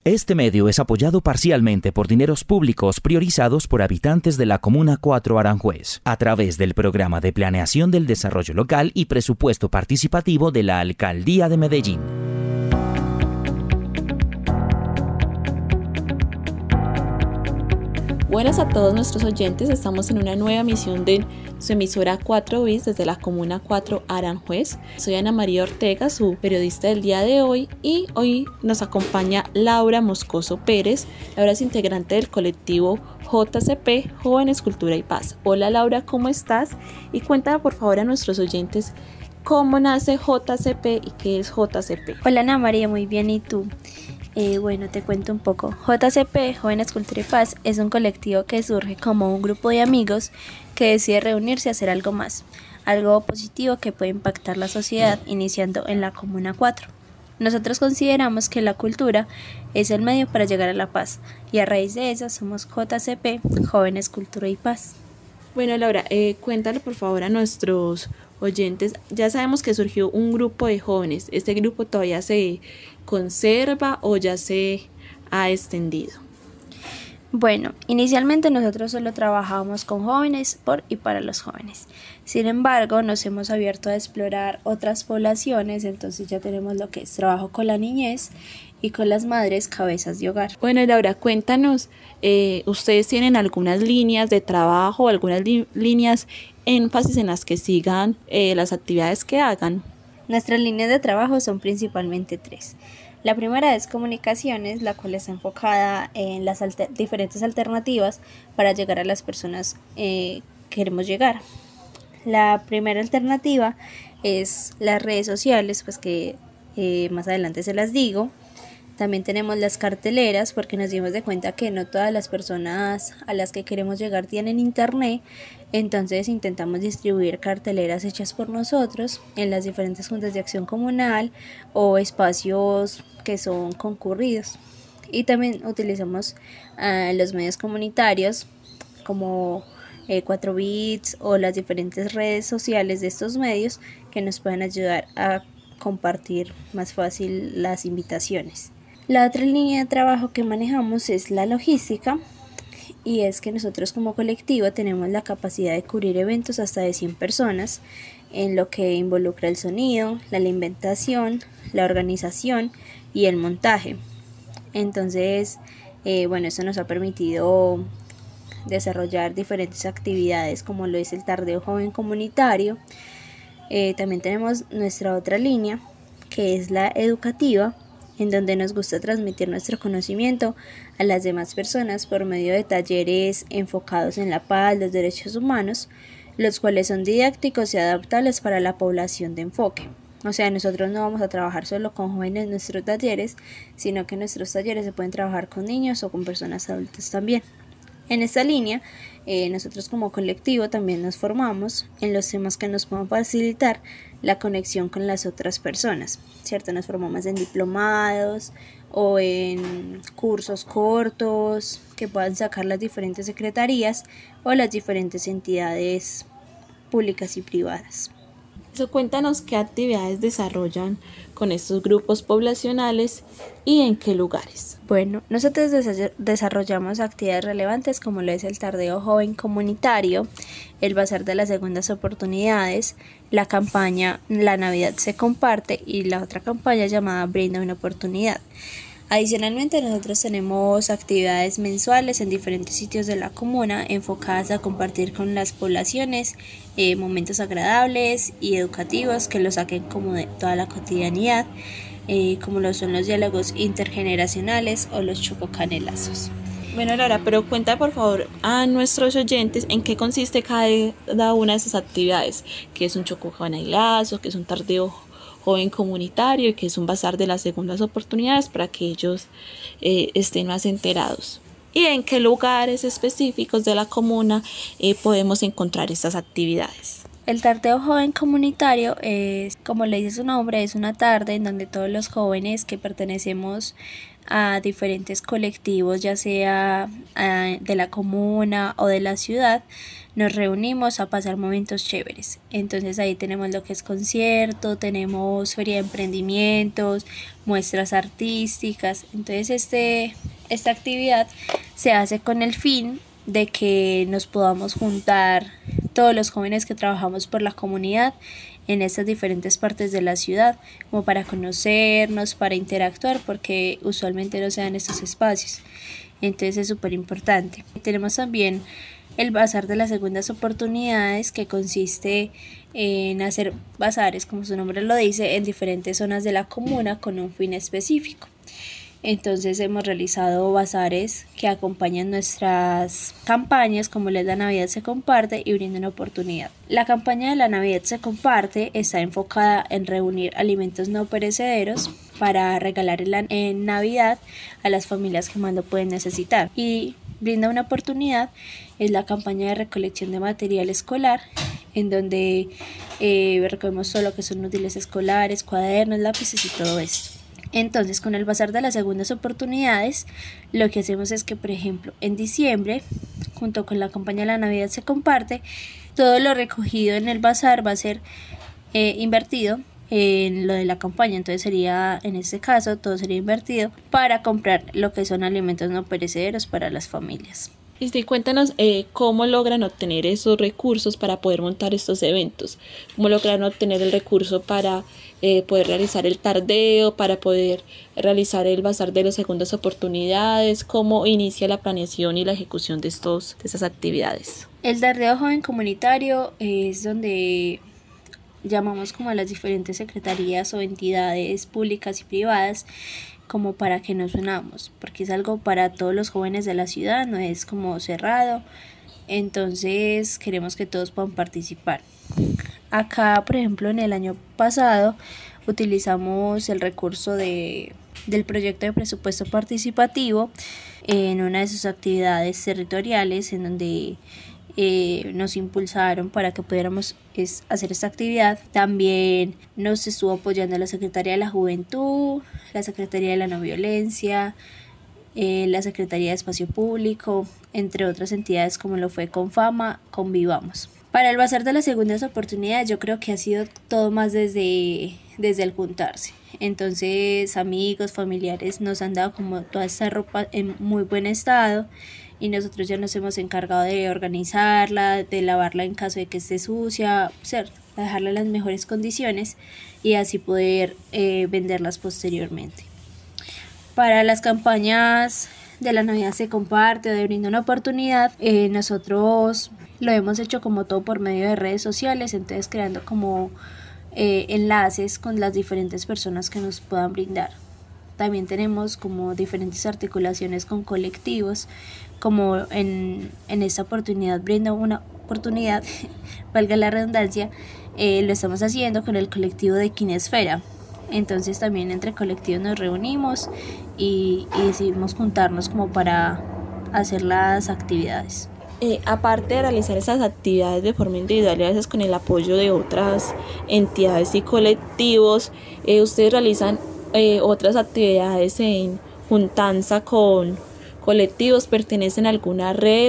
Este medio es apoyado parcialmente por dineros públicos priorizados por habitantes de la Comuna 4 Aranjuez, a través del Programa de Planeación del Desarrollo Local y Presupuesto Participativo de la Alcaldía de Medellín. Buenas a todos nuestros oyentes, estamos en una nueva emisión de su emisora 4 Bis desde la Comuna 4 Aranjuez. Soy Ana María Ortega, su periodista del día de hoy, y hoy nos acompaña Laura Moscoso Pérez. Laura es integrante del colectivo JCP, Jóvenes, Cultura y Paz. Hola Laura, ¿cómo estás? Y cuéntame por favor a nuestros oyentes cómo nace JCP y qué es JCP. Hola Ana María, muy bien, ¿y tú? Bueno, te cuento un poco. JCP, Jóvenes, Cultura y Paz, es un colectivo que surge como un grupo de amigos que decide reunirse a hacer algo más, algo positivo que puede impactar la sociedad, iniciando en la Comuna 4. Nosotros consideramos que la cultura es el medio para llegar a la paz, y a raíz de eso somos JCP, Jóvenes, Cultura y Paz. Bueno Laura, cuéntale por favor a nuestros oyentes. Ya sabemos que surgió un grupo de jóvenes. ¿Este grupo todavía se conserva o ya se ha extendido? Bueno, inicialmente nosotros solo trabajábamos con jóvenes por y para los jóvenes. Sin embargo, nos hemos abierto a explorar otras poblaciones, entonces ya tenemos lo que es trabajo con la niñez y con las madres cabezas de hogar. Bueno, Laura, cuéntanos, ¿ustedes tienen algunas líneas de trabajo, algunas líneas énfasis en las que sigan las actividades que hagan? Nuestras líneas de trabajo son principalmente 3. La primera es comunicaciones, la cual está enfocada en las diferentes alternativas para llegar a las personas que queremos llegar. La primera alternativa es las redes sociales, pues que más adelante se las digo. También tenemos las carteleras, porque nos dimos de cuenta que no todas las personas a las que queremos llegar tienen internet, entonces intentamos distribuir carteleras hechas por nosotros en las diferentes juntas de acción comunal o espacios que son concurridos. Y también utilizamos los medios comunitarios como 4 Bits o las diferentes redes sociales de estos medios que nos pueden ayudar a compartir más fácil las invitaciones. La otra línea de trabajo que manejamos es la logística, y es que nosotros como colectivo tenemos la capacidad de cubrir eventos hasta de 100 personas en lo que involucra el sonido, la alimentación, la organización y el montaje. Entonces, eso nos ha permitido desarrollar diferentes actividades como lo es el Tardeo Joven Comunitario. También tenemos nuestra otra línea que es la educativa, en donde nos gusta transmitir nuestro conocimiento a las demás personas por medio de talleres enfocados en la paz, los derechos humanos, los cuales son didácticos y adaptables para la población de enfoque. O sea, nosotros no vamos a trabajar solo con jóvenes en nuestros talleres, sino que nuestros talleres se pueden trabajar con niños o con personas adultas también. En esta línea, nosotros como colectivo también nos formamos en los temas que nos puedan facilitar la conexión con las otras personas, ¿cierto? Nos formamos en diplomados o en cursos cortos que puedan sacar las diferentes secretarías o las diferentes entidades públicas y privadas. Cuéntanos qué actividades desarrollan con estos grupos poblacionales y en qué lugares. Bueno, nosotros desarrollamos actividades relevantes como lo es el Tardeo Joven Comunitario, el Bazar de las Segundas Oportunidades, la campaña La Navidad se comparte y la otra campaña llamada Brinda una oportunidad. Adicionalmente, nosotros tenemos actividades mensuales en diferentes sitios de la comuna enfocadas a compartir con las poblaciones momentos agradables y educativos que los saquen como de toda la cotidianidad, como lo son los diálogos intergeneracionales o los chococanelazos. Bueno Laura, pero cuenta por favor a nuestros oyentes en qué consiste cada una de esas actividades, que es un chococanelazo, que es un tardeo joven comunitario y que es un bazar de las segundas oportunidades para que ellos estén más enterados. ¿Y en qué lugares específicos de la comuna podemos encontrar estas actividades? El Tardeo Joven Comunitario es, como le dice su nombre, es una tarde en donde todos los jóvenes que pertenecemos a diferentes colectivos, ya sea de la comuna o de la ciudad, nos reunimos a pasar momentos chéveres. Entonces ahí tenemos lo que es concierto, tenemos feria de emprendimientos, muestras artísticas. Entonces esta actividad se hace con el fin de que nos podamos juntar todos los jóvenes que trabajamos por la comunidad en estas diferentes partes de la ciudad, como para conocernos, para interactuar, porque usualmente no se dan estos espacios. Entonces es súper importante. Tenemos también el bazar de las segundas oportunidades, que consiste en hacer bazares, como su nombre lo dice, en diferentes zonas de la comuna con un fin específico. Entonces hemos realizado bazares que acompañan nuestras campañas, como es La Navidad se comparte y Brindan oportunidad. La campaña de La Navidad se comparte está enfocada en reunir alimentos no perecederos para regalar en Navidad a las familias que más lo pueden necesitar. Y Brinda una oportunidad es la campaña de recolección de material escolar, en donde recogemos todo lo que son útiles escolares, cuadernos, lápices y todo esto. Entonces, con el bazar de las segundas oportunidades, lo que hacemos es que, por ejemplo, en diciembre, junto con la campaña de La Navidad se comparte, todo lo recogido en el bazar va a ser invertido en lo de la campaña. Entonces sería, en este caso, todo sería invertido para comprar lo que son alimentos no perecederos para las familias. Y cuéntanos cómo logran obtener esos recursos para poder montar estos eventos, cómo logran obtener el recurso para poder realizar el tardeo, para poder realizar el bazar de las segundas oportunidades, cómo inicia la planeación y la ejecución de esas actividades. El tardeo joven comunitario es donde llamamos como a las diferentes secretarías o entidades públicas y privadas como para que nos unamos, porque es algo para todos los jóvenes de la ciudad, no es como cerrado, entonces queremos que todos puedan participar. Acá, por ejemplo, en el año pasado utilizamos el recurso del proyecto de presupuesto participativo en una de sus actividades territoriales, en donde nos impulsaron para que pudiéramos hacer esta actividad. También nos estuvo apoyando la Secretaría de la Juventud, la Secretaría de la No Violencia, la Secretaría de Espacio Público, entre otras entidades como lo fue Confama, Convivamos. Para el bazar de las segundas oportunidades yo creo que ha sido todo más desde el juntarse. Entonces amigos, familiares nos han dado como toda esta ropa en muy buen estado y nosotros ya nos hemos encargado de organizarla, de lavarla en caso de que esté sucia, dejarla en las mejores condiciones y así poder venderlas posteriormente. Para las campañas de La Navidad se comparte o de Brinda una oportunidad, nosotros lo hemos hecho como todo por medio de redes sociales, entonces creando como enlaces con las diferentes personas que nos puedan brindar. También tenemos como diferentes articulaciones con colectivos, como en esta oportunidad Brinda una oportunidad, valga la redundancia, lo estamos haciendo con el colectivo de Kinesfera. Entonces también entre colectivos nos reunimos y decidimos juntarnos como para hacer las actividades. Aparte de realizar esas actividades de forma individual y a veces con el apoyo de otras entidades y colectivos, ustedes realizan otras actividades en juntanza con colectivos, pertenecen a alguna red,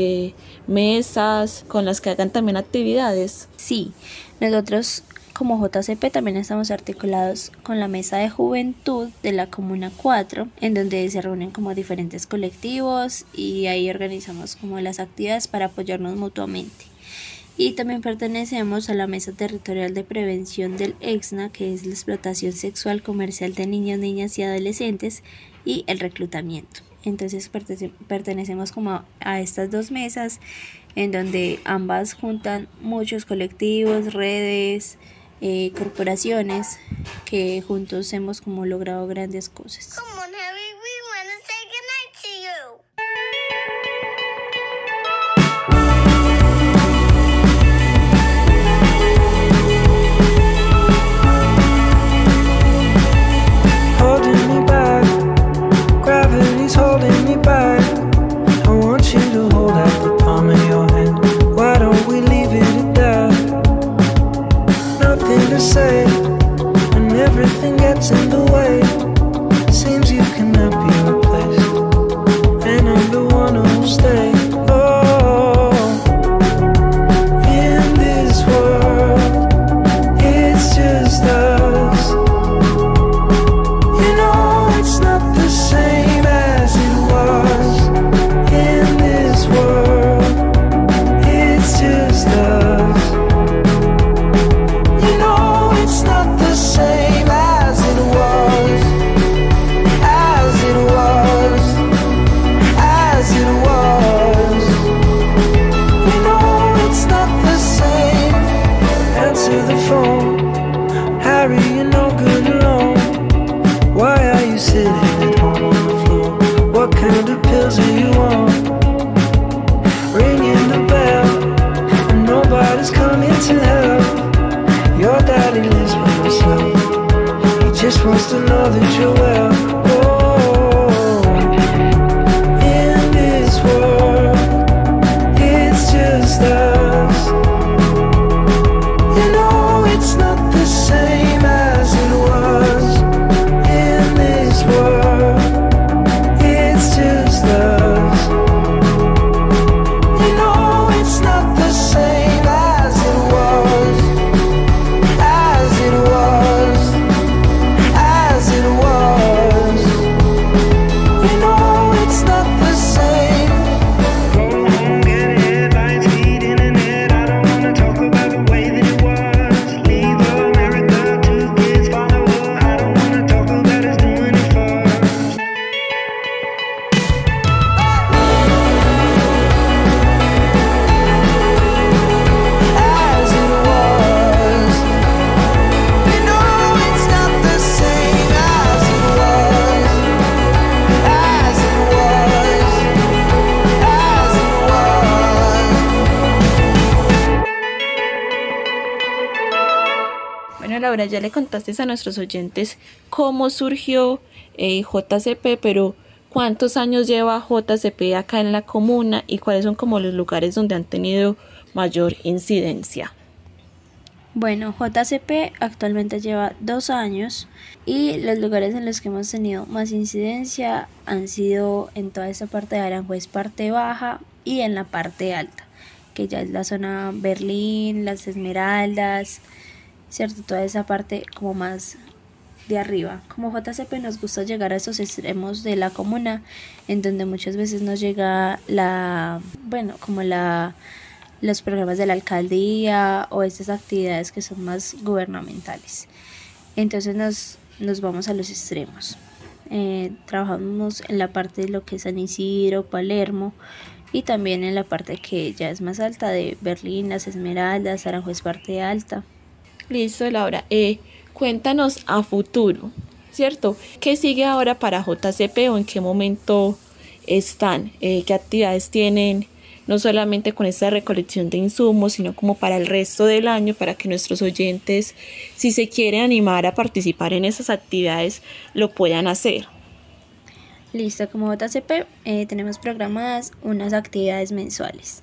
mesas con las que hagan también actividades. Sí, nosotros como JCP también estamos articulados con la Mesa de Juventud de la Comuna 4, en donde se reúnen como diferentes colectivos y ahí organizamos como las actividades para apoyarnos mutuamente. Y también pertenecemos a la Mesa Territorial de Prevención del EXNA, que es la explotación sexual comercial de niños, niñas y adolescentes y el reclutamiento. Entonces pertenecemos como a estas dos mesas, en donde ambas juntan muchos colectivos, redes, corporaciones que juntos hemos como logrado grandes cosas. Come on, Harry, we want to say goodnight to you. Holding me back, gravity's holding me back. I want you to hold out the palm of your hand. Why don't we leave it at that? Nothing to say, and everything gets in the way. Seems you can Laura, ya le contaste a nuestros oyentes cómo surgió JCP, pero ¿cuántos años lleva JCP acá en la comuna y cuáles son como los lugares donde han tenido mayor incidencia? Bueno, JCP actualmente lleva 2 años y los lugares en los que hemos tenido más incidencia han sido en toda esta parte de Aranjuez, parte baja, y en la parte alta, que ya es la zona Berlín, Las Esmeraldas, ¿cierto? Toda esa parte como más de arriba. Como JCP nos gusta llegar a esos extremos de la comuna, en donde muchas veces nos llega los programas de la alcaldía o estas actividades que son más gubernamentales. Entonces nos vamos a los extremos. Trabajamos en la parte de lo que es San Isidro, Palermo, y también en la parte que ya es más alta de Berlín, Las Esmeraldas, Aranjuez, parte alta. Listo, Laura. Cuéntanos a futuro, ¿cierto? ¿Qué sigue ahora para JCP o en qué momento están? ¿Qué actividades tienen? No solamente con esta recolección de insumos, sino como para el resto del año, para que nuestros oyentes, si se quieren animar a participar en esas actividades, lo puedan hacer. Listo, como JCP tenemos programadas unas actividades mensuales.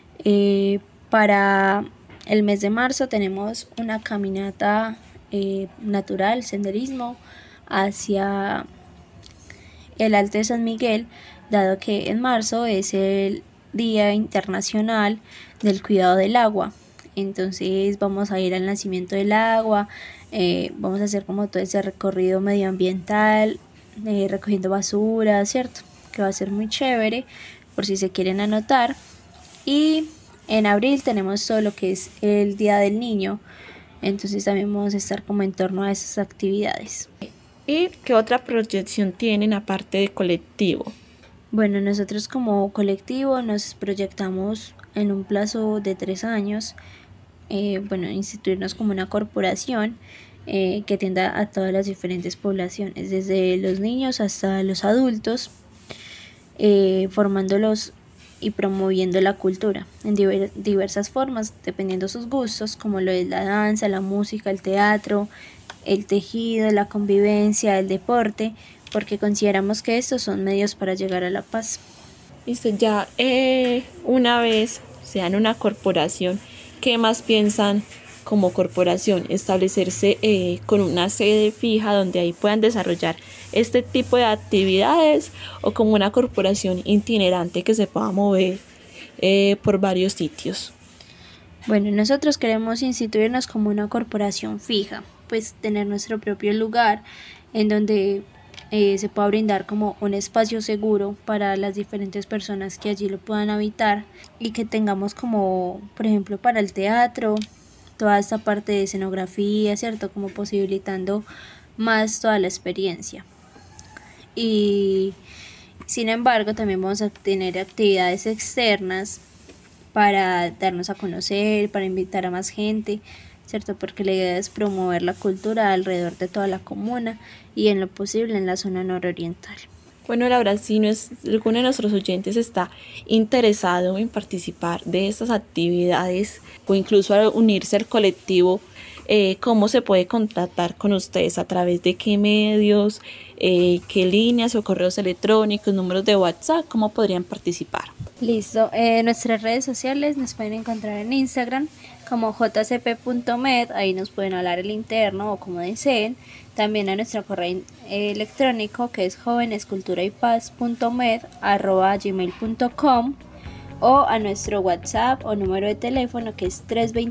Para el mes de marzo tenemos una caminata natural, senderismo, hacia el Alto de San Miguel, dado que en marzo es el Día Internacional del Cuidado del Agua. Entonces vamos a ir al nacimiento del agua, vamos a hacer como todo ese recorrido medioambiental, recogiendo basura, ¿cierto? Que va a ser muy chévere por si se quieren anotar. Y en abril tenemos todo lo que es el Día del Niño, entonces también vamos a estar como en torno a esas actividades. ¿Y qué otra proyección tienen aparte de colectivo? Bueno, nosotros como colectivo nos proyectamos en un plazo de 3 años, instituirnos como una corporación que atienda a todas las diferentes poblaciones, desde los niños hasta los adultos, formándolos y promoviendo la cultura en diversas formas, dependiendo sus gustos, como lo es la danza, la música, el teatro, el tejido, la convivencia, el deporte, porque consideramos que estos son medios para llegar a la paz. Listo, ya una vez sean una corporación, ¿qué más piensan como corporación? ¿Establecerse con una sede fija donde ahí puedan desarrollar este tipo de actividades o como una corporación itinerante que se pueda mover por varios sitios? Bueno, nosotros queremos instituirnos como una corporación fija, pues tener nuestro propio lugar en donde se pueda brindar como un espacio seguro para las diferentes personas que allí lo puedan habitar, y que tengamos como, por ejemplo, para el teatro, toda esta parte de escenografía, ¿cierto? Como posibilitando más toda la experiencia. Y sin embargo, también vamos a tener actividades externas para darnos a conocer, para invitar a más gente, ¿cierto? Porque la idea es promover la cultura alrededor de toda la comuna y en lo posible en la zona nororiental. Bueno, Laura, si alguno de nuestros oyentes está interesado en participar de estas actividades o incluso a unirse al colectivo, ¿cómo se puede contactar con ustedes? ¿A través de qué medios? ¿Qué líneas o correos electrónicos, números de WhatsApp? ¿Cómo podrían participar? Listo, nuestras redes sociales nos pueden encontrar en Instagram como jcp.med, ahí nos pueden hablar el interno o como deseen. También a nuestro correo electrónico que es jovenesculturaypaz.med@gmail.com, o a nuestro WhatsApp o número de teléfono que es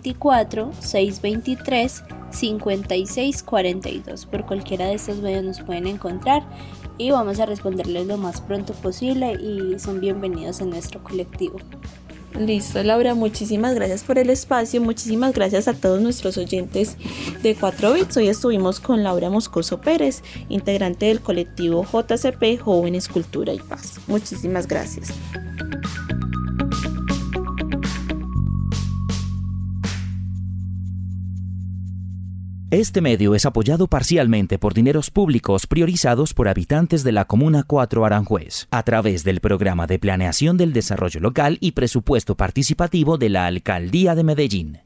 324-623-5642. Por cualquiera de estos medios nos pueden encontrar y vamos a responderles lo más pronto posible y son bienvenidos en nuestro colectivo. Listo, Laura, muchísimas gracias por el espacio, muchísimas gracias a todos nuestros oyentes de 4 Bits. Hoy estuvimos con Laura Moscoso Pérez, integrante del colectivo JCP Jóvenes Cultura y Paz. Muchísimas gracias. Este medio es apoyado parcialmente por dineros públicos priorizados por habitantes de la Comuna 4 Aranjuez, a través del Programa de Planeación del Desarrollo Local y Presupuesto Participativo de la Alcaldía de Medellín.